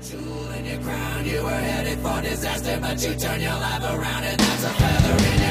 Jewel in your crown, you were headed for disaster, but you turn your life around, and that's a feather in